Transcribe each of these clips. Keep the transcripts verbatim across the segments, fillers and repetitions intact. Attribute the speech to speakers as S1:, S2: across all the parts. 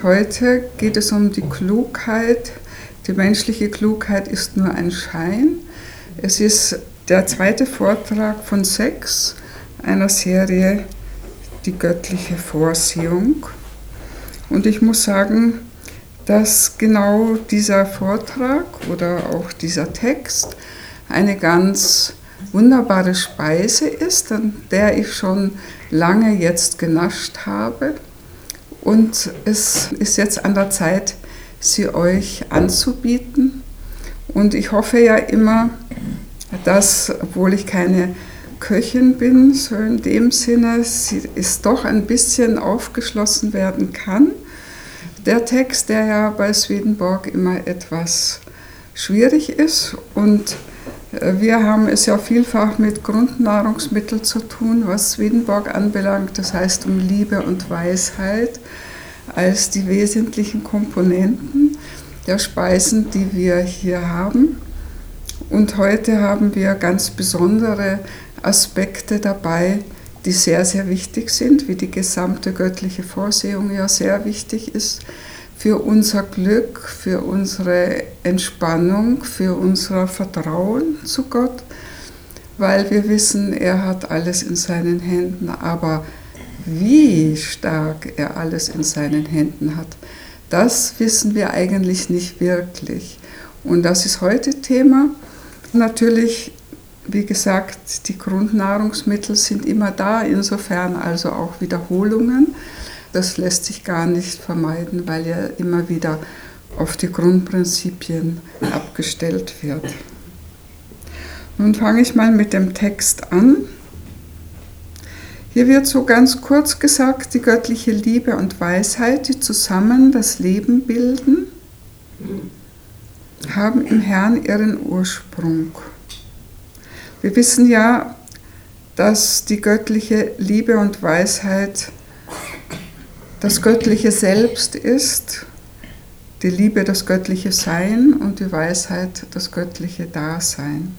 S1: Heute geht es um die Klugheit. Die menschliche Klugheit ist nur ein Schein. Es ist der zweite Vortrag von sechs einer Serie, die göttliche Vorsehung. Und ich muss sagen, dass genau dieser Vortrag oder auch dieser Text eine ganz wunderbare Speise ist, an der ich schon lange jetzt genascht habe. Und es ist jetzt an der Zeit, sie euch anzubieten. Und ich hoffe ja immer, dass, obwohl ich keine Köchin bin, so in dem Sinne, sie ist doch ein bisschen aufgeschlossen werden kann. Der Text, der ja bei Swedenborg immer etwas schwierig ist, und wir haben es ja vielfach mit Grundnahrungsmitteln zu tun, was Swedenborg anbelangt, das heißt um Liebe und Weisheit als die wesentlichen Komponenten der Speisen, die wir hier haben. Und heute haben wir ganz besondere Aspekte dabei, die sehr, sehr wichtig sind, wie die gesamte göttliche Vorsehung ja sehr wichtig ist für unser Glück, für unsere Entspannung, für unser Vertrauen zu Gott, weil wir wissen, er hat alles in seinen Händen, aber wie stark er alles in seinen Händen hat, das wissen wir eigentlich nicht wirklich. Und das ist heute Thema. Natürlich, wie gesagt, die Grundnahrungsmittel sind immer da, insofern also auch Wiederholungen. Das lässt sich gar nicht vermeiden, weil ja immer wieder auf die Grundprinzipien abgestellt wird. Nun fange ich mal mit dem Text an. Hier wird so ganz kurz gesagt, die göttliche Liebe und Weisheit, die zusammen das Leben bilden, haben im Herrn ihren Ursprung. Wir wissen ja, dass die göttliche Liebe und Weisheit das göttliche Selbst ist, die Liebe das göttliche Sein und die Weisheit das göttliche Dasein.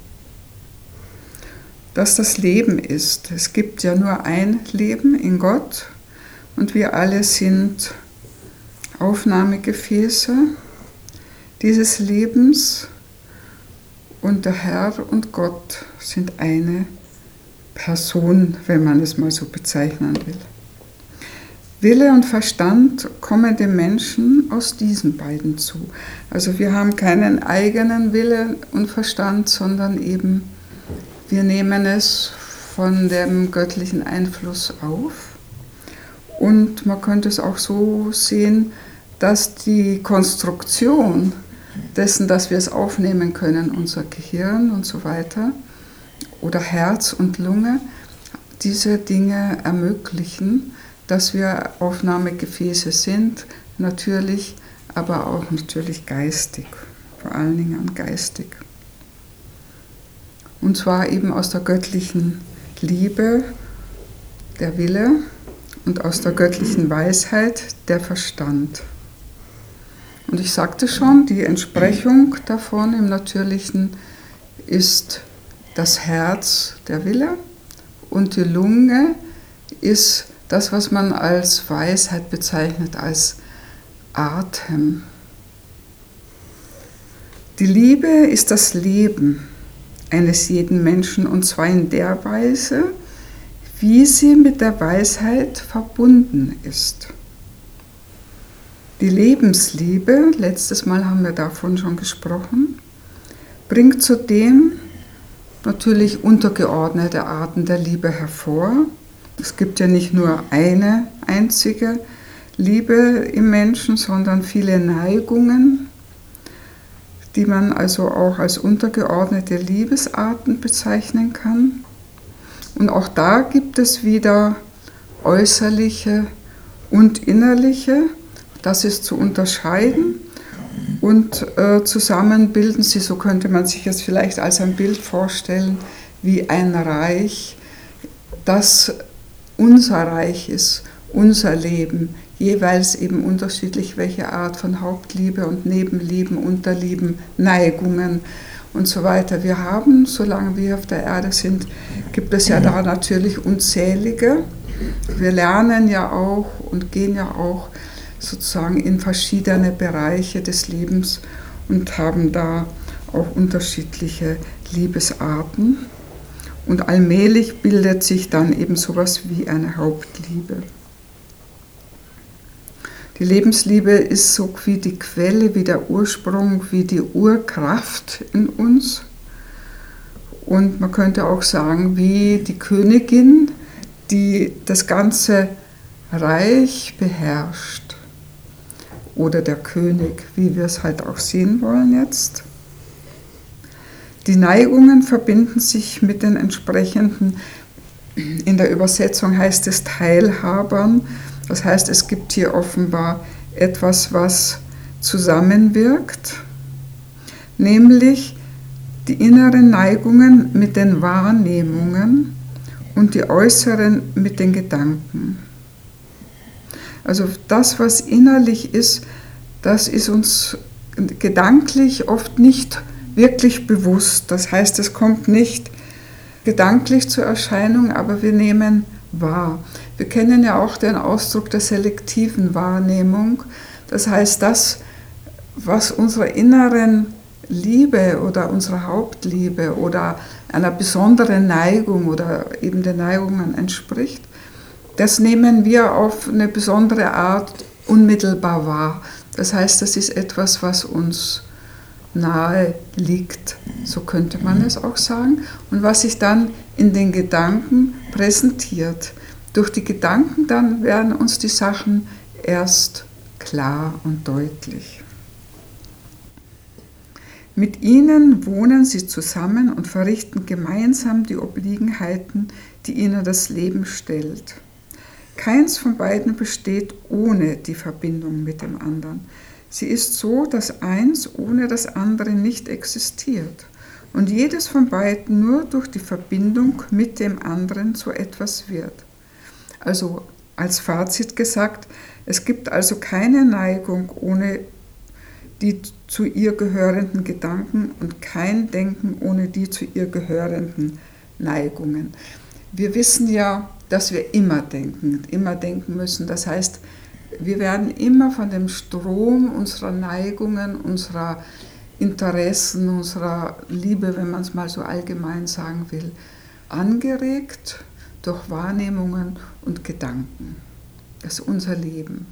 S1: Dass das Leben ist. Es gibt ja nur ein Leben in Gott und wir alle sind Aufnahmegefäße dieses Lebens, und der Herr und Gott sind eine Person, wenn man es mal so bezeichnen will. Wille und Verstand kommen dem Menschen aus diesen beiden zu. Also wir haben keinen eigenen Wille und Verstand, sondern eben wir nehmen es von dem göttlichen Einfluss auf. Und man könnte es auch so sehen, dass die Konstruktion dessen, dass wir es aufnehmen können, unser Gehirn und so weiter, oder Herz und Lunge, diese Dinge ermöglichen, dass wir Aufnahmegefäße sind, natürlich, aber auch natürlich geistig, vor allen Dingen geistig. Und zwar eben aus der göttlichen Liebe, der Wille, und aus der göttlichen Weisheit, der Verstand. Und ich sagte schon, die Entsprechung davon im Natürlichen ist das Herz, der Wille, und die Lunge ist das, was man als Weisheit bezeichnet, als Atem. Die Liebe ist das Leben eines jeden Menschen, und zwar in der Weise, wie sie mit der Weisheit verbunden ist. Die Lebensliebe, letztes Mal haben wir davon schon gesprochen, bringt zudem natürlich untergeordnete Arten der Liebe hervor. Es gibt ja nicht nur eine einzige Liebe im Menschen, sondern viele Neigungen, die man also auch als untergeordnete Liebesarten bezeichnen kann. Und auch da gibt es wieder äußerliche und innerliche. Das ist zu unterscheiden, und äh, zusammen bilden sie, so könnte man sich es vielleicht als ein Bild vorstellen, wie ein Reich, das unser Reich ist, unser Leben, jeweils eben unterschiedlich, welche Art von Hauptliebe und Nebenlieben, Unterlieben, Neigungen und so weiter wir haben. Solange wir auf der Erde sind, gibt es ja da natürlich unzählige. Wir lernen ja auch und gehen ja auch sozusagen in verschiedene Bereiche des Lebens und haben da auch unterschiedliche Liebesarten. Und allmählich bildet sich dann eben sowas wie eine Hauptliebe. Die Lebensliebe ist so wie die Quelle, wie der Ursprung, wie die Urkraft in uns. Und man könnte auch sagen, wie die Königin, die das ganze Reich beherrscht. Oder der König, wie wir es halt auch sehen wollen jetzt. Die Neigungen verbinden sich mit den entsprechenden, in der Übersetzung heißt es Teilhabern. Das heißt, es gibt hier offenbar etwas, was zusammenwirkt, nämlich die inneren Neigungen mit den Wahrnehmungen und die äußeren mit den Gedanken. Also das, was innerlich ist, das ist uns gedanklich oft nicht wirklich bewusst. Das heißt, es kommt nicht gedanklich zur Erscheinung, aber wir nehmen wahr. Wir kennen ja auch den Ausdruck der selektiven Wahrnehmung. Das heißt, das, was unserer inneren Liebe oder unserer Hauptliebe oder einer besonderen Neigung oder eben den Neigungen entspricht, das nehmen wir auf eine besondere Art unmittelbar wahr. Das heißt, das ist etwas, was uns nahe liegt, so könnte man es auch sagen, und was sich dann in den Gedanken präsentiert. Durch die Gedanken dann werden uns die Sachen erst klar und deutlich. Mit ihnen wohnen sie zusammen und verrichten gemeinsam die Obliegenheiten, die ihnen das Leben stellt. Keins von beiden besteht ohne die Verbindung mit dem anderen. Sie ist so, dass eins ohne das andere nicht existiert und jedes von beiden nur durch die Verbindung mit dem anderen zu etwas wird. Also als Fazit gesagt, es gibt also keine Neigung ohne die zu ihr gehörenden Gedanken und kein Denken ohne die zu ihr gehörenden Neigungen. Wir wissen ja, dass wir immer denken, immer denken müssen. Das heißt, wir werden immer von dem Strom unserer Neigungen, unserer Interessen, unserer Liebe, wenn man es mal so allgemein sagen will, angeregt durch Wahrnehmungen und Gedanken. Das ist unser Leben.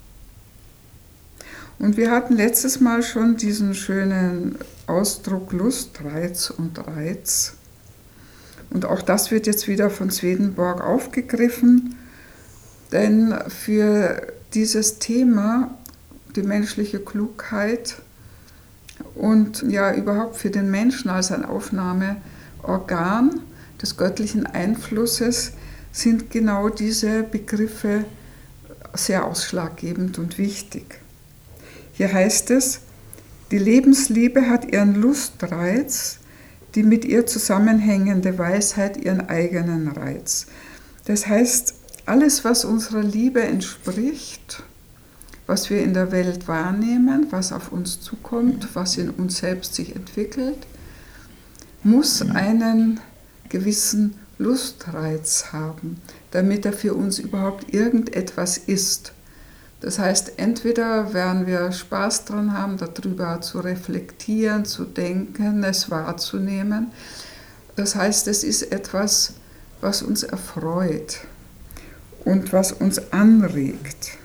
S1: Und wir hatten letztes Mal schon diesen schönen Ausdruck Lust, Reiz und Reiz. Und auch das wird jetzt wieder von Swedenborg aufgegriffen, denn für dieses Thema, die menschliche Klugheit und ja überhaupt für den Menschen als ein Aufnahmeorgan des göttlichen Einflusses sind genau diese Begriffe sehr ausschlaggebend und wichtig. Hier heißt es, die Lebensliebe hat ihren Lustreiz, die mit ihr zusammenhängende Weisheit ihren eigenen Reiz. Das heißt, alles, was unserer Liebe entspricht, was wir in der Welt wahrnehmen, was auf uns zukommt, was in uns selbst sich entwickelt, muss einen gewissen Lustreiz haben, damit er für uns überhaupt irgendetwas ist. Das heißt, entweder werden wir Spaß dran haben, darüber zu reflektieren, zu denken, es wahrzunehmen. Das heißt, es ist etwas, was uns erfreut und was uns anregt.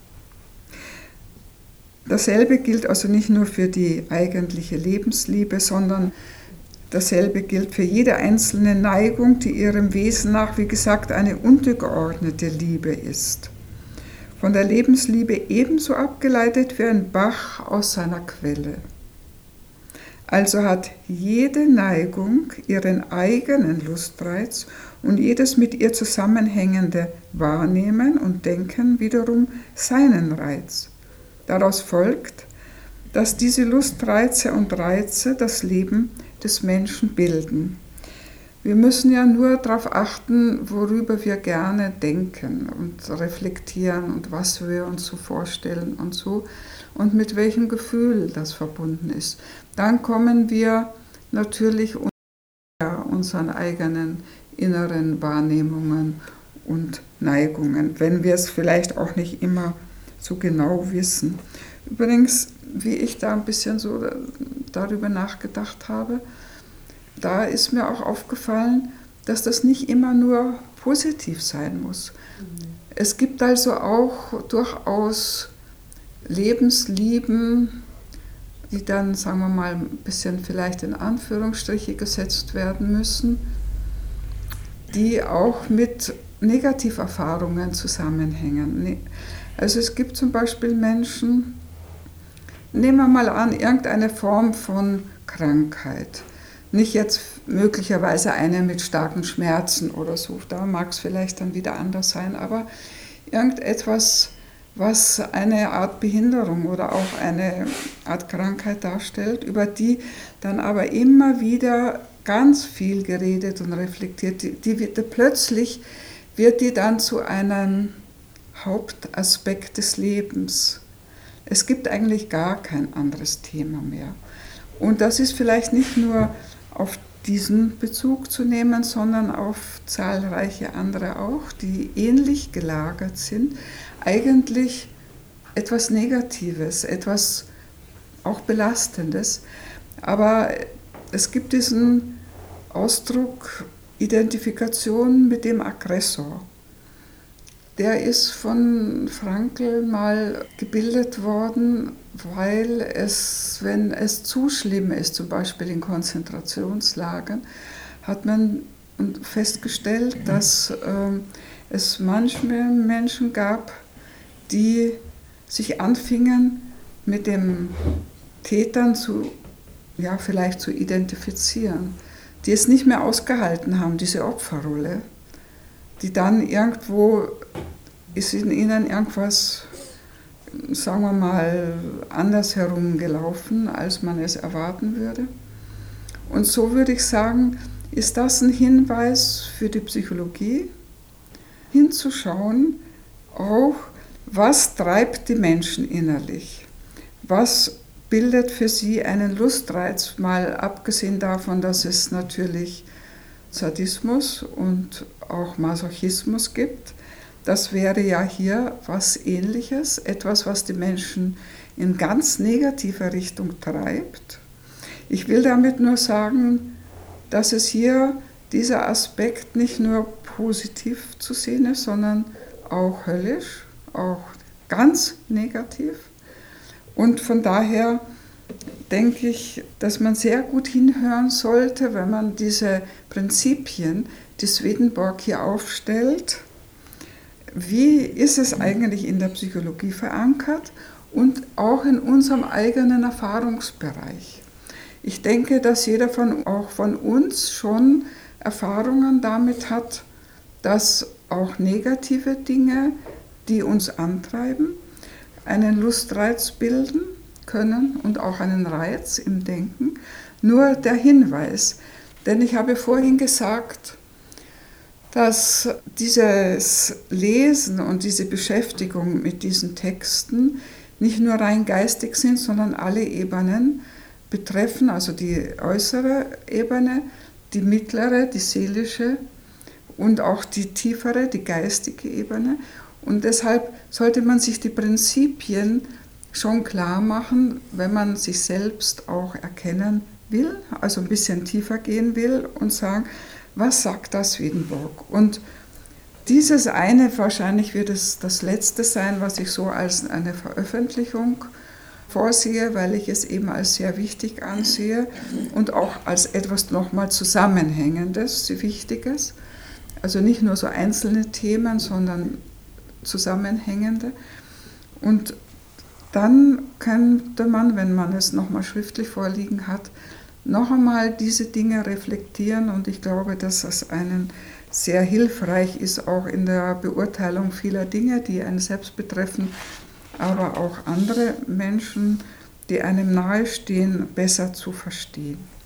S1: Dasselbe gilt also nicht nur für die eigentliche Lebensliebe, sondern dasselbe gilt für jede einzelne Neigung, die ihrem Wesen nach, wie gesagt, eine untergeordnete Liebe ist. Von der Lebensliebe ebenso abgeleitet wie ein Bach aus seiner Quelle. Also hat jede Neigung ihren eigenen Lustreiz und jedes mit ihr zusammenhängende Wahrnehmen und Denken wiederum seinen Reiz. Daraus folgt, dass diese Lustreize und Reize das Leben des Menschen bilden. Wir müssen ja nur darauf achten, worüber wir gerne denken und reflektieren und was wir uns so vorstellen und so und mit welchem Gefühl das verbunden ist. Dann kommen wir natürlich unter unseren eigenen inneren Wahrnehmungen und Neigungen, wenn wir es vielleicht auch nicht immer so genau wissen. Übrigens, wie ich da ein bisschen so darüber nachgedacht habe, da ist mir auch aufgefallen, dass das nicht immer nur positiv sein muss. Mhm. Es gibt also auch durchaus Lebenslieben, die dann, sagen wir mal, ein bisschen vielleicht in Anführungsstriche gesetzt werden müssen, die auch mit Negativerfahrungen zusammenhängen. Also es gibt zum Beispiel Menschen, nehmen wir mal an, irgendeine Form von Krankheit. Nicht jetzt möglicherweise eine mit starken Schmerzen oder so, da mag es vielleicht dann wieder anders sein, aber irgendetwas, was eine Art Behinderung oder auch eine Art Krankheit darstellt, über die dann aber immer wieder ganz viel geredet und reflektiert. Die, die wird, plötzlich wird die dann zu einem Hauptaspekt des Lebens. Es gibt eigentlich gar kein anderes Thema mehr. Und das ist vielleicht nicht nur auf diesen Bezug zu nehmen, sondern auf zahlreiche andere auch, die ähnlich gelagert sind. Eigentlich etwas Negatives, etwas auch Belastendes. Aber es gibt diesen Ausdruck Identifikation mit dem Aggressor. Der ist von Frankl mal gebildet worden, weil es, wenn es zu schlimm ist, zum Beispiel in Konzentrationslagern, hat man festgestellt, dass äh, es manchmal Menschen gab, die sich anfingen, mit dem Tätern zu, ja, vielleicht zu identifizieren, die es nicht mehr ausgehalten haben, diese Opferrolle, die dann irgendwo ist in ihnen irgendwas, sagen wir mal, andersherum gelaufen, als man es erwarten würde. Und so würde ich sagen, ist das ein Hinweis für die Psychologie, hinzuschauen, auch was treibt die Menschen innerlich, was bildet für sie einen Lustreiz, mal abgesehen davon, dass es natürlich Sadismus und auch Masochismus gibt. Das wäre ja hier was Ähnliches, etwas, was die Menschen in ganz negativer Richtung treibt. Ich will damit nur sagen, dass es hier dieser Aspekt nicht nur positiv zu sehen ist, sondern auch höllisch, auch ganz negativ. Und von daher denke ich, dass man sehr gut hinhören sollte, wenn man diese Prinzipien, die Swedenborg hier aufstellt, wie ist es eigentlich in der Psychologie verankert und auch in unserem eigenen Erfahrungsbereich. Ich denke, dass jeder von, auch von uns schon Erfahrungen damit hat, dass auch negative Dinge, die uns antreiben, einen Lustreiz bilden können und auch einen Reiz im Denken. Nur der Hinweis, denn ich habe vorhin gesagt, dass dieses Lesen und diese Beschäftigung mit diesen Texten nicht nur rein geistig sind, sondern alle Ebenen betreffen, also die äußere Ebene, die mittlere, die seelische und auch die tiefere, die geistige Ebene. Und deshalb sollte man sich die Prinzipien schon klar machen, wenn man sich selbst auch erkennen will, also ein bisschen tiefer gehen will und sagen, was sagt das Swedenborg? Und dieses eine, wahrscheinlich wird es das letzte sein, was ich so als eine Veröffentlichung vorsehe, weil ich es eben als sehr wichtig ansehe und auch als etwas nochmal Zusammenhängendes, Wichtiges. Also nicht nur so einzelne Themen, sondern zusammenhängende. Und dann könnte man, wenn man es nochmal schriftlich vorliegen hat, noch einmal diese Dinge reflektieren und ich glaube, dass das einen sehr hilfreich ist, auch in der Beurteilung vieler Dinge, die einen selbst betreffen, aber auch andere Menschen, die einem nahestehen, besser zu verstehen.